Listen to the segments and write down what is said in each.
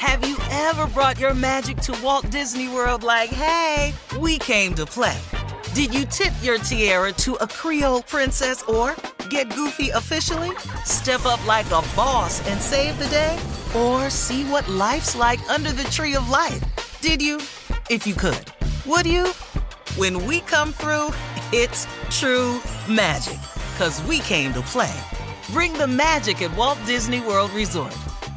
Have you ever brought your magic to Walt Disney World like, hey, we came to play? Did you tip your tiara to a Creole princess or get goofy officially? Step up like a boss and save the day? Or see what life's like under the tree of life? Did you? If you could. Would you? When we come through, it's true magic. 'Cause we came to play. Bring the magic at Walt Disney World Resort.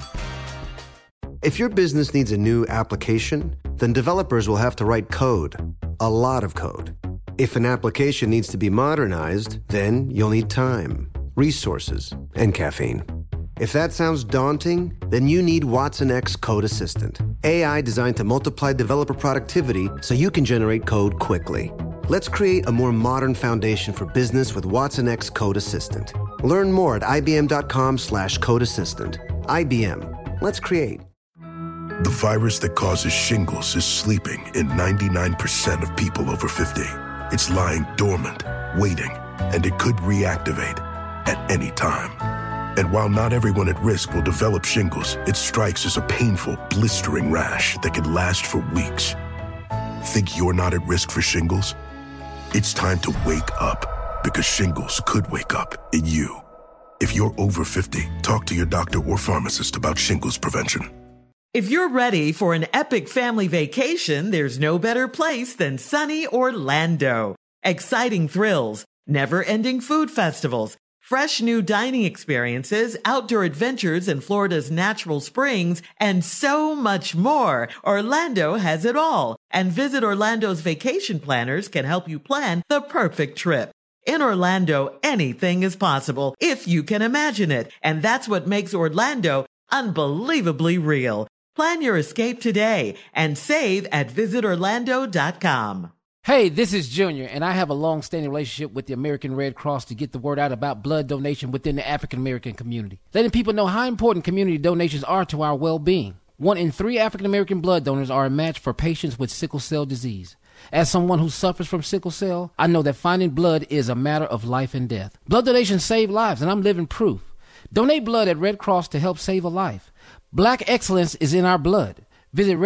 If your business needs a new application, then developers will have to write code. A lot of code. If an application needs to be modernized, then you'll need time, resources, and caffeine. If that sounds daunting, then you need Watson X Code Assistant. AI designed to multiply developer productivity so you can generate code quickly. Let's create a more modern foundation for business with Watson X Code Assistant. Learn more at ibm.com/code assistant. IBM. Let's create. The virus that causes shingles is sleeping in 99% of people over 50. It's lying dormant, waiting, and it could reactivate at any time. And while not everyone at risk will develop shingles, it strikes as a painful, blistering rash that can last for weeks. Think you're not at risk for shingles? It's time to wake up, because shingles could wake up in you. If you're over 50, talk to your doctor or pharmacist about shingles prevention. If you're ready for an epic family vacation, there's no better place than sunny Orlando. Exciting thrills, never-ending food festivals, fresh new dining experiences, outdoor adventures in Florida's natural springs, and so much more. Orlando has it all. And Visit Orlando's vacation planners can help you plan the perfect trip. In Orlando, anything is possible if you can imagine it. And that's what makes Orlando unbelievably real. Plan your escape today and save at visitorlando.com. Hey, this is Junior, and I have a long-standing relationship with the American Red Cross to get the word out about blood donation within the African-American community, letting people know how important community donations are to our well-being. 1 in 3 African-American blood donors are a match for patients with sickle cell disease. As someone who suffers from sickle cell, I know that finding blood is a matter of life and death. Blood donations save lives, and I'm living proof. Donate blood at Red Cross to help save a life. Black excellence is in our blood. Visit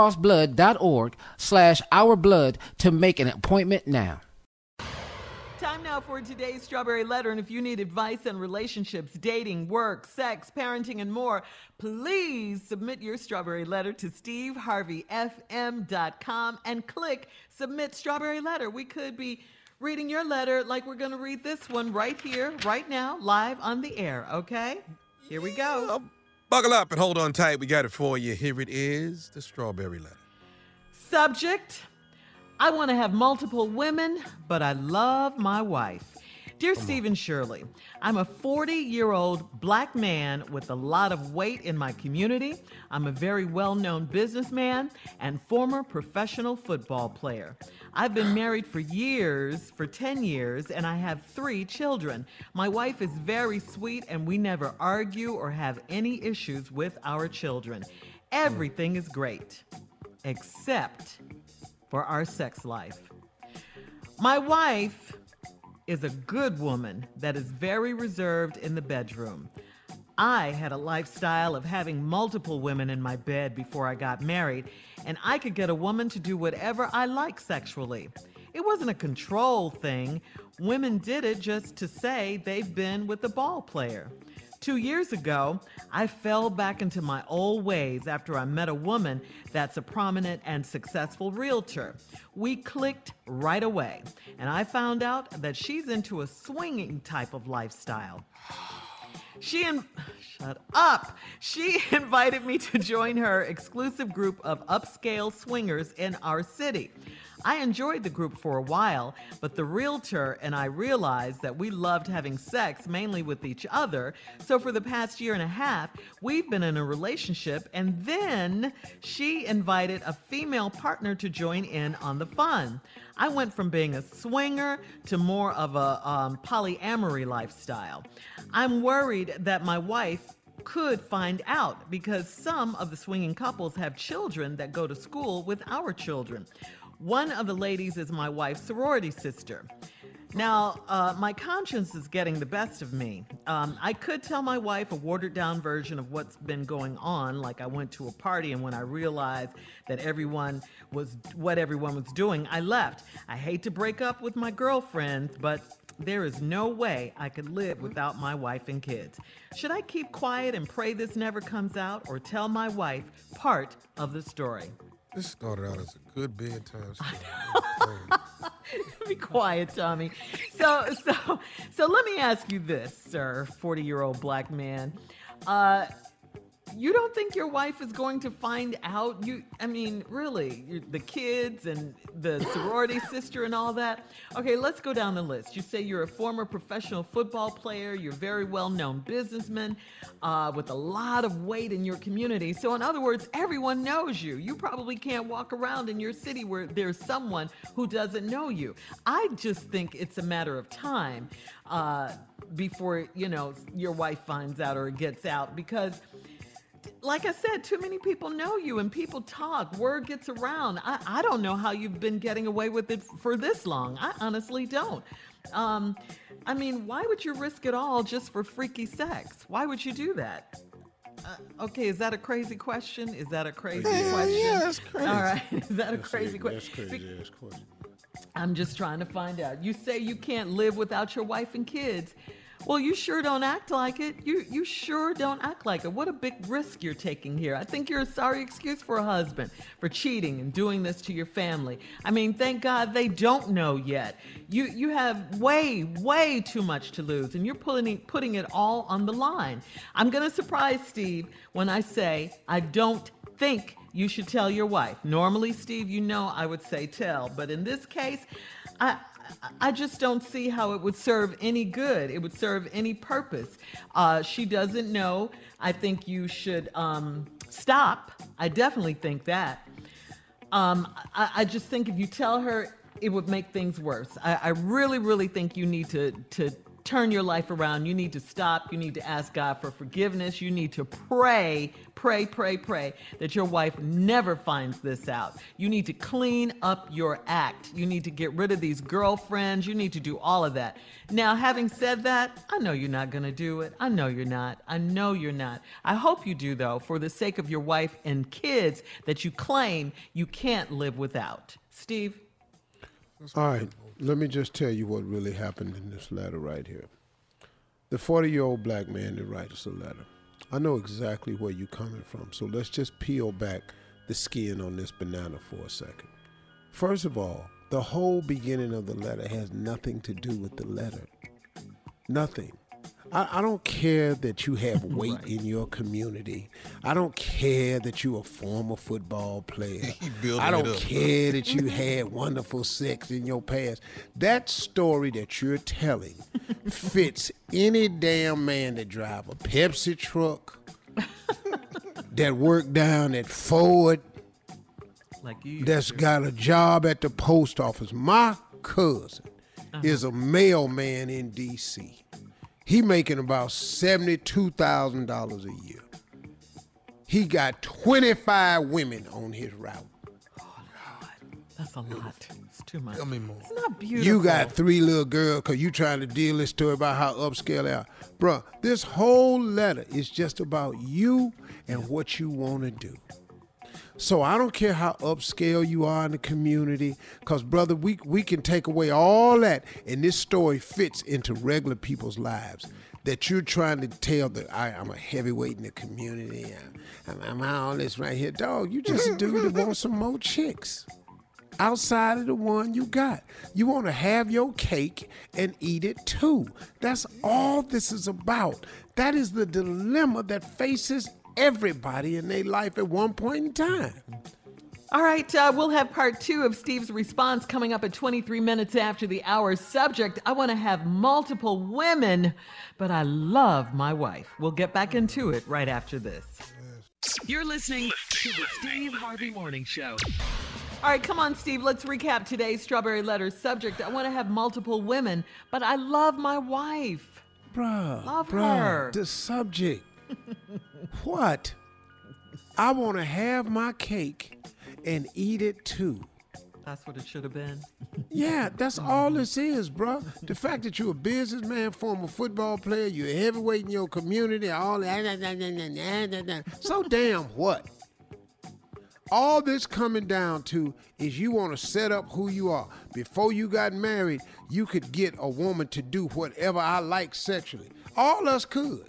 redcrossblood.org/ourblood to make an appointment now. Time now for today's Strawberry Letter. And if you need advice on relationships, dating, work, sex, parenting, and more, please submit your Strawberry Letter to steveharveyfm.com and click Submit Strawberry Letter. We could be reading your letter like we're going to read this one right here, right now, live on the air, okay? Here we go. Buckle up and hold on tight. We got it for you. Here it is, the Strawberry Letter. Subject: I want to have multiple women, but I love my wife. Dear Stephen Shirley, I'm a 40-year-old black man with a lot of weight in my community. I'm a very well-known businessman and former professional football player. I've been married for 10 years, and I have 3 children. My wife is very sweet, and we never argue or have any issues with our children. Everything is great, except for our sex life. My wife is a good woman that is very reserved in the bedroom. I had a lifestyle of having multiple women in my bed before I got married, and I could get a woman to do whatever I like sexually. It wasn't a control thing. Women did it just to say they've been with the ball player. 2 years ago, I fell back into my old ways after I met a woman that's a prominent and successful realtor. We clicked right away, and I found out that she's into a swinging type of lifestyle. She invited me to join her exclusive group of upscale swingers in our city. I enjoyed the group for a while, but the realtor and I realized that we loved having sex mainly with each other. So for the past year and a half, we've been in a relationship, and then she invited a female partner to join in on the fun. I went from being a swinger to more of a polyamory lifestyle. I'm worried that my wife could find out because some of the swinging couples have children that go to school with our children. One of the ladies is my wife's sorority sister. Now, my conscience is getting the best of me. I could tell my wife a watered-down version of what's been going on, like I went to a party and when I realized that everyone was doing, I left. I hate to break up with my girlfriends, but there is no way I could live without my wife and kids. Should I keep quiet and pray this never comes out, or tell my wife part of the story? This started out as a good bedtime story. Be quiet, Tommy. So let me ask you this, sir, 40-year-old black man. You don't think your wife is going to find out? Really, the kids and the sorority sister and all that? Okay, let's go down the list. You say you're a former professional football player. You're a very well-known businessman with a lot of weight in your community. So in other words, everyone knows you. You probably can't walk around in your city where there's someone who doesn't know you. I just think it's a matter of time before, your wife finds out or gets out, because like I said, too many people know you and people talk. Word gets around. I don't know how you've been getting away with it for this long. I honestly don't. Why would you risk it all just for freaky sex? Why would you do that? Okay, is that a crazy question? Is that a crazy question? Yeah, that's crazy. All right, is that a crazy question? That's crazy ass question. I'm just trying to find out. You say you can't live without your wife and kids. Well, you sure don't act like it. You sure don't act like it. What a big risk you're taking here. I think you're a sorry excuse for a husband for cheating and doing this to your family. Thank God they don't know yet. You have way too much to lose, and you're putting it all on the line. I'm going to surprise Steve when I say I don't think you should tell your wife. Normally, Steve, I would say tell, but in this case, I just don't see how it would serve any good. It would serve any purpose. She doesn't know. I think you should stop. I definitely think that. I just think if you tell her, it would make things worse. I really think you need to turn your life around. You need to stop. You need to ask God for forgiveness. You need to pray that your wife never finds this out. You need to clean up your act. You need to get rid of these girlfriends. You need to do all of that. Now, having said that, I know you're not going to do it. I know you're not. I hope you do, though, for the sake of your wife and kids that you claim you can't live without. Steve? All right, let me just tell you what really happened in this letter right here. The 40-year-old black man that writes us a letter. I know exactly where you're coming from, so let's just peel back the skin on this banana for a second. First of all, the whole beginning of the letter has nothing to do with the letter. Nothing. I don't care that you have weight in your community. I don't care that you're a former football player. I don't care that you had wonderful sex in your past. That story that you're telling fits any damn man that drive a Pepsi truck, that work down at Ford, like you, that's got a job at the post office. My cousin is a mailman in D.C. He making about $72,000 a year. He got 25 women on his route. Oh, Lord. That's a lot. It's too much. Tell me more. It's not beautiful. You got 3 little girls because you trying to deal this story about how upscale they are. Bruh, this whole letter is just about you and what you want to do. So I don't care how upscale you are in the community, because, brother, we can take away all that, and this story fits into regular people's lives. That you're trying to tell that I'm a heavyweight in the community, I'm all this right here. Dog, you just a dude that wants some more chicks outside of the one you got. You want to have your cake and eat it too. That's all this is about. That is the dilemma that faces everybody in their life at one point in time. All right, we'll have part 2 of Steve's response coming up at 23 minutes after the hour. Subject: I want to have multiple women, but I love my wife. We'll get back into it right after this. You're listening to the Steve Harvey Morning Show. All right, come on, Steve. Let's recap today's Strawberry Letter. Subject: I want to have multiple women, but I love my wife. Love her. The subject. What? I want to have my cake and eat it too. That's what it should have been. Yeah, that's all this is, bro. The fact that you're a businessman, former football player, you're a heavyweight in your community, all that. So damn what? All this coming down to is you want to set up who you are. Before you got married, you could get a woman to do whatever I like sexually. All us could.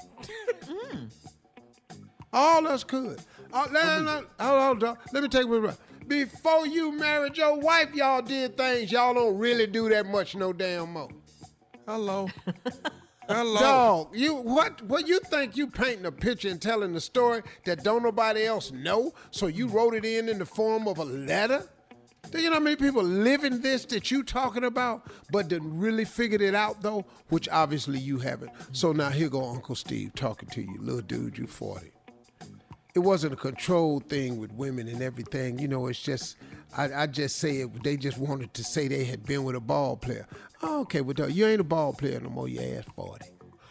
All us could. Hold on. Let me take it right. Before you married your wife, y'all did things y'all don't really do that much no damn more. Hello. Dog, what you think you painting a picture and telling the story that don't nobody else know, so you wrote it in the form of a letter? Do you know how many people live in this that you talking about, but didn't really figured it out though, which obviously you haven't. So now here go Uncle Steve talking to you. Little dude, you 40. It wasn't a controlled thing with women and everything. You know, it's just, I just say it, they just wanted to say they had been with a ball player. Oh, okay, well, you ain't a ball player no more, your ass 40.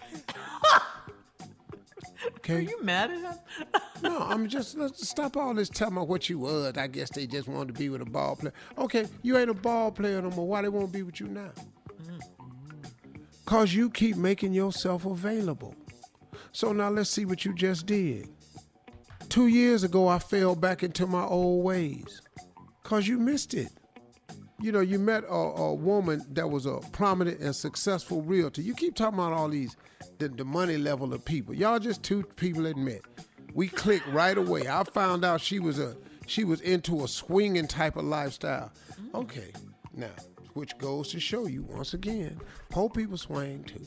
Okay? Are you mad at him? No, I'm just, let's stop all this telling me what you was. I guess they just wanted to be with a ball player. Okay, you ain't a ball player no more. Why they won't be with you now? Because you keep making yourself available. So now let's see what you just did. 2 years ago, I fell back into my old ways because you missed it. You know, you met a woman that was a prominent and successful realtor. You keep talking about all these, the money level of people. Y'all just two people that met. We clicked right away. I found out she was into a swinging type of lifestyle. Okay, now, which goes to show you, once again, poor people swing too.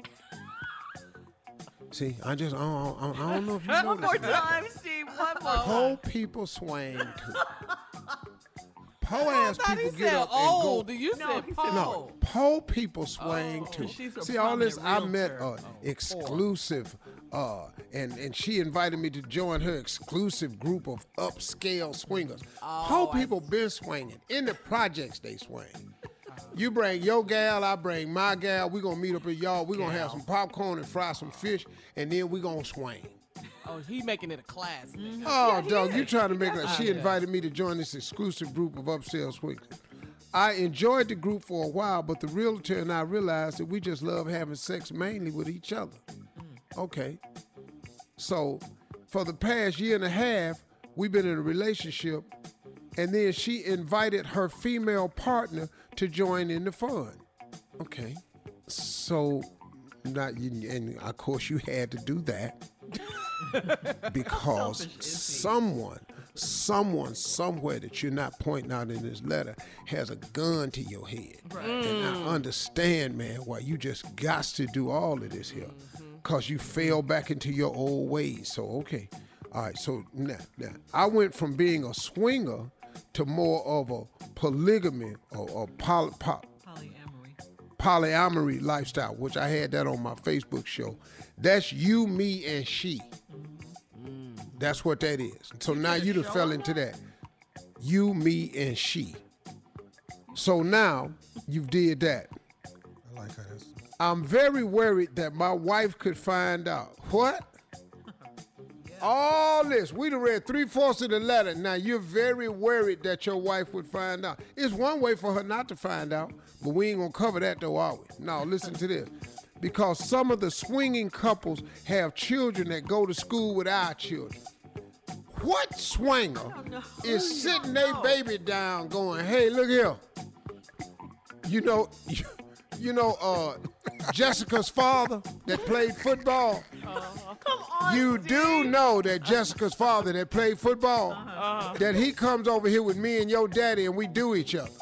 See, I don't know if you know One more time, Steve. One more time. Poor people swing too. Poor ass people get up old. and go. You said poor. No, poor people swing too. See, all this, I met exclusive, and she invited me to join her exclusive group of upscale swingers. Poor people been swinging. In the projects, they swing. You bring your gal, I bring my gal. We gonna meet up at y'all. We gonna have some popcorn and fry some fish, and then we gonna swing. Oh, he making it a class. Mm-hmm. Oh, dog, you trying to make it. She invited me to join this exclusive group of upscale swingers. I enjoyed the group for a while, but the realtor and I realized that we just love having sex mainly with each other. Okay. So for the past year and a half, we've been in a relationship, and then she invited her female partner to join in the fun. Okay. So, and of course you had to do that because someone somewhere that you're not pointing out in this letter has a gun to your head. Right. And I understand, man, why you just got to do all of this here because you fell back into your old ways. So, okay. All right. So now I went from being a swinger to more of a polygamy or polyamory lifestyle, which I had that on my Facebook show. That's you, me, and she. That's what that is. So now you done fell into that. You, me, and she. So now you've did that. I like how that's. I'm very worried that my wife could find out. What? All this. We done read 3/4 of the letter. Now you're very worried that your wife would find out. It's one way for her not to find out, but we ain't gonna cover that though, are we? No, listen to this. Because some of the swinging couples have children that go to school with our children. What swinger is sitting their baby down going, hey, look here. You know, Jessica's father that played football. Come on, You Steve. do know that Jessica's father that played football, that he comes over here with me and your daddy and we do each other.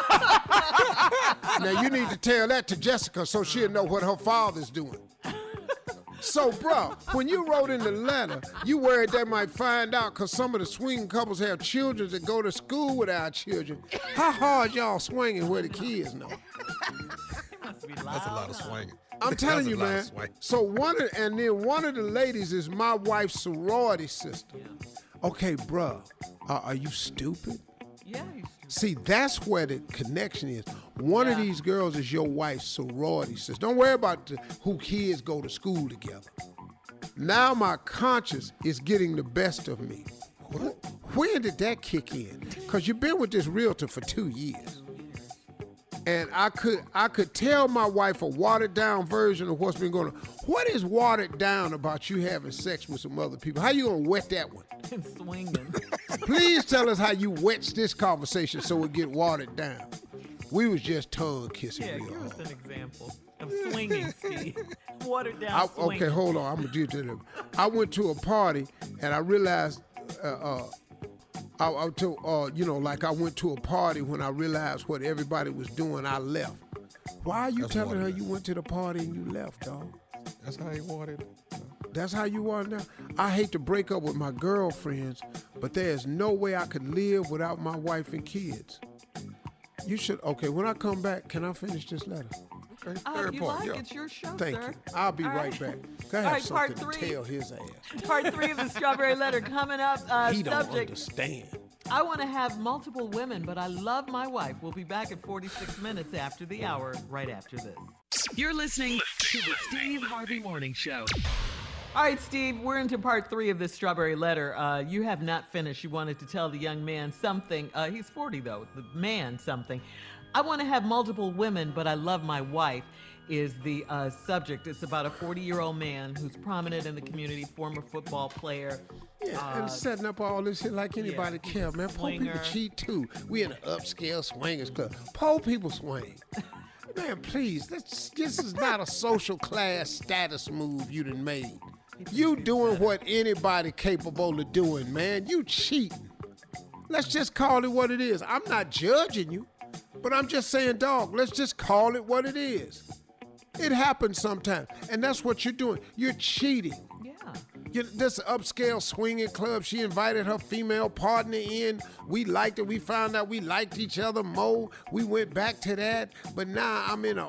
Now you need to tell that to Jessica so she'll know what her father's doing. So, bro, when you wrote in the letter, you worried they might find out because some of the swinging couples have children that go to school with our children. How hard y'all swinging where the kids know? That's a lot of swinging. I'm telling That's you, a lot man. of swinging. So one of the ladies is my wife's sorority sister. Okay, bruh, are you stupid? Yeah, you stupid. See, that's where the connection is. One of these girls is your wife's sorority sister. Don't worry about who kids go to school together. Now my conscience is getting the best of me. when did that kick in? Because you've been with this realtor for 2 years. And I could tell my wife a watered down version of what's been going on. What is watered down about you having sex with some other people? How you gonna wet that one? And swinging. Please tell us how you wets this conversation so it get watered down. We was just tongue kissing real give hard. us an example of swinging, Steve. Watered down swinging. Okay, hold on. I'm gonna do them. I went to a party and I realized, I went to a party when I realized what everybody was doing. I left. Why are you telling her you went to the party and you left, dog? That's how he wanted. That's how you are now? I hate to break up with my girlfriends, but there's no way I could live without my wife and kids. You should, okay, when I come back, can I finish this letter? Okay, If you like, it's your show, Thank sir. you. I'll be right back. I have something part to 3. tell his ass. Part 3 of the Strawberry Letter coming up. He don't Subject, understand. I want to have multiple women, but I love my wife. We'll be back at 46 minutes after the hour, right after this. You're listening to the Steve Harvey Morning Show. All right, Steve, we're into part 3 of this Strawberry Letter. You have not finished. You wanted to tell the young man something. He's 40, though. The man something. I want to have multiple women, but I love my wife is the subject. It's about a 40-year-old man who's prominent in the community, former football player. Yeah, and setting up all this shit like anybody care, man. Poor people cheat, too. We in an upscale swingers club. Poor people swing. Man, please, this is not a social class status move you done made. You doing what anybody capable of doing, man. You cheating. Let's just call it what it is. I'm not judging you, but I'm just saying, dog, let's just call it what it is. It happens sometimes, and that's what you're doing. You're cheating. Yeah. This upscale swinging club, she invited her female partner in. We liked it. We found out we liked each other more. We went back to that, but now I'm in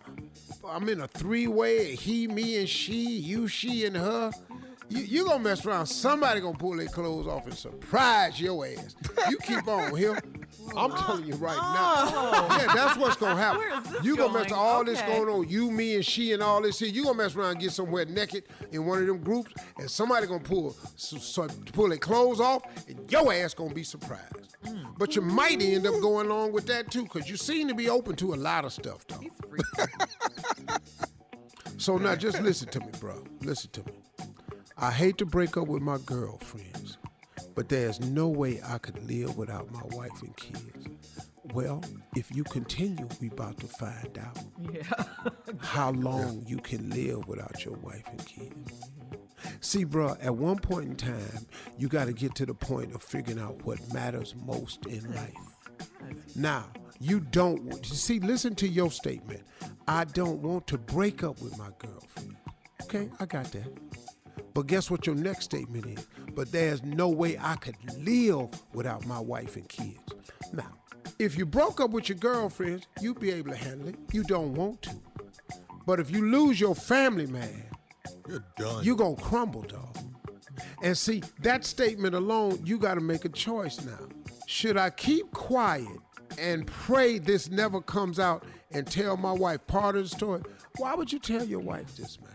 a three-way, he, me, and she, you, she, and her. You gonna mess around. Somebody gonna pull their clothes off and surprise your ass. You keep on here. I'm telling you right now. Yeah, that's what's gonna happen. Where is this You gonna mess going? all this Okay. going on, you, me, and she, and all this here. You gonna mess around and get somewhere naked in one of them groups, and somebody gonna pull their clothes off, and your ass gonna be surprised. But you might end up going along with that too, because you seem to be open to a lot of stuff, though. He's freaking. So now just listen to me, bro. Listen to me. I hate to break up with my girlfriends, but there's no way I could live without my wife and kids. Well, if you continue, we about to find out how long you can live without your wife and kids. See, bro, at one point in time, you got to get to the point of figuring out what matters most in life. Now, you don't, see, listen to your statement. I don't want to break up with my girlfriend. Okay, I got that. But guess what your next statement is? But there's no way I could live without my wife and kids. Now, if you broke up with your girlfriends, you'd be able to handle it. You don't want to. But if you lose your family, man, you're done. You're going to crumble, dog. And see, that statement alone, you got to make a choice now. Should I keep quiet and pray this never comes out and tell my wife part of the story? Why would you tell your wife this, man?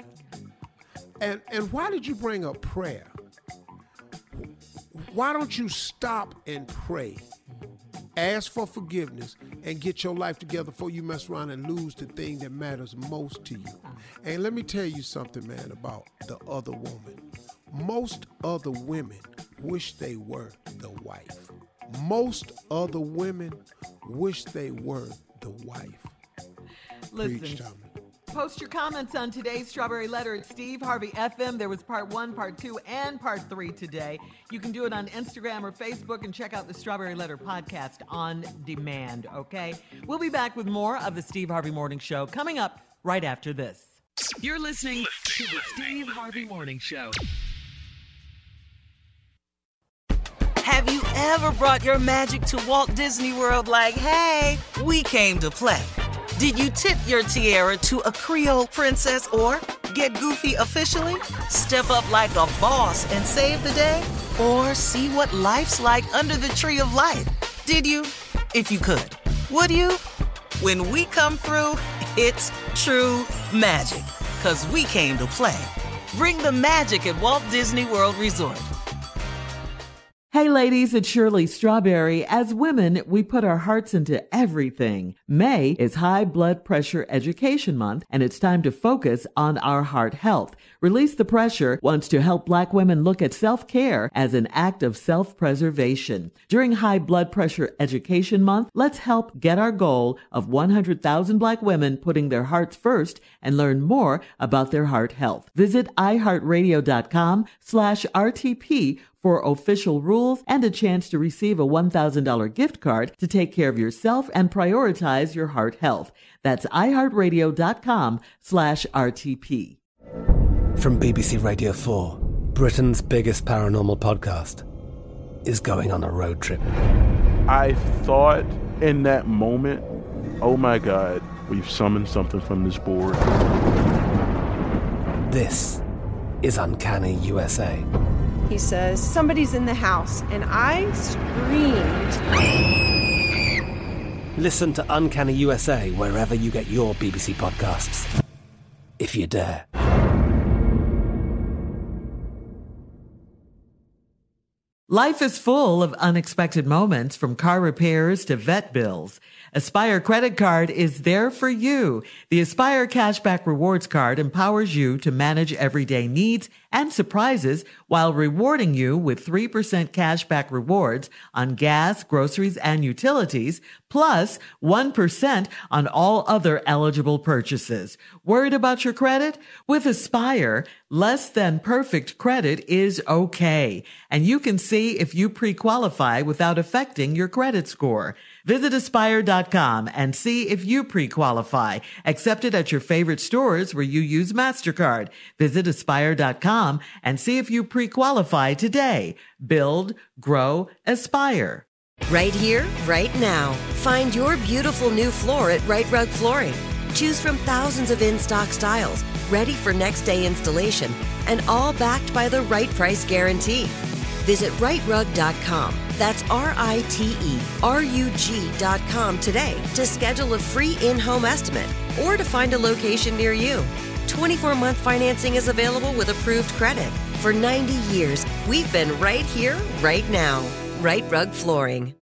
And why did you bring up prayer? Why don't you stop and pray? Ask for forgiveness and get your life together before you mess around and lose the thing that matters most to you. And let me tell you something, man, about the other woman. Most other women wish they were the wife. Most other women wish they were the wife. Listen. Preach, Tommy. Post your comments on today's Strawberry Letter at Steve Harvey FM. There was part 1, part 2, and part 3 today. You can do it on Instagram or Facebook and check out the Strawberry Letter podcast on demand, okay? We'll be back with more of the Steve Harvey Morning Show coming up right after this. You're listening to the Steve Harvey Morning Show. Have you ever brought your magic to Walt Disney World like, hey, we came to play? Did you tip your tiara to a Creole princess or get goofy officially? Step up like a boss and save the day? Or see what life's like under the tree of life? Did you? If you could. Would you? When we come through, it's true magic. 'Cause we came to play. Bring the magic at Walt Disney World Resort. Hey ladies, it's Shirley Strawberry. As women, we put our hearts into everything. May is High Blood Pressure Education Month, and it's time to focus on our heart health. Release the Pressure wants to help Black women look at self-care as an act of self-preservation. During High Blood Pressure Education Month, let's help get our goal of 100,000 Black women putting their hearts first and learn more about their heart health. Visit iHeartRadio.com/RTP for official rules and a chance to receive a $1,000 gift card to take care of yourself and prioritize your heart health. That's iHeartRadio.com/RTP. From BBC Radio 4, Britain's biggest paranormal podcast is going on a road trip. I thought in that moment, oh my God, we've summoned something from this board. This is Uncanny USA. He says, somebody's in the house, and I screamed. Listen to Uncanny USA wherever you get your BBC podcasts, if you dare. Life is full of unexpected moments, from car repairs to vet bills. Aspire Credit Card is there for you. The Aspire Cashback Rewards Card empowers you to manage everyday needs and surprises while rewarding you with 3% cashback rewards on gas, groceries, and utilities, plus 1% on all other eligible purchases. Worried about your credit? With Aspire, less than perfect credit is okay, and you can see if you pre-qualify without affecting your credit score. Visit Aspire.com and see if you pre-qualify. Accepted at your favorite stores where you use MasterCard. Visit Aspire.com and see if you pre-qualify today. Build, grow, aspire. Right here, right now. Find your beautiful new floor at Right Rug Flooring. Choose from thousands of in-stock styles, ready for next day installation, and all backed by the right price guarantee. Visit rightrug.com. That's RITERUG.com today to schedule a free in-home estimate or to find a location near you. 24-month financing is available with approved credit. For 90 years, we've been right here, right now. Right Rug Flooring.